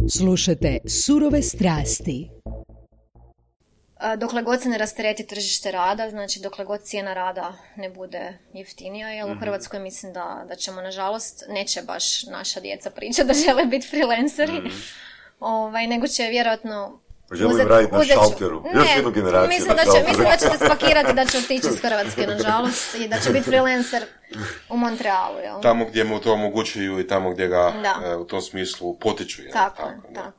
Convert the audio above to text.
Slušate Surove strasti. Dokle god se ne rastereti tržište rada, znači dokle god cijena rada ne bude jeftinija, jer u Hrvatskoj mislim da ćemo, nažalost, neće baš naša djeca pričati da žele biti freelanceri, nego će vjerojatno želim raditi na šalteru. Još jednu generaciju. Mislim da će se spakirati da će otići iz Hrvatske, nažalost, i da će biti freelancer u Montrealu. Jel? Tamo gdje mu to omogućuju i tamo gdje ga u tom smislu potiču. Jel? Tako.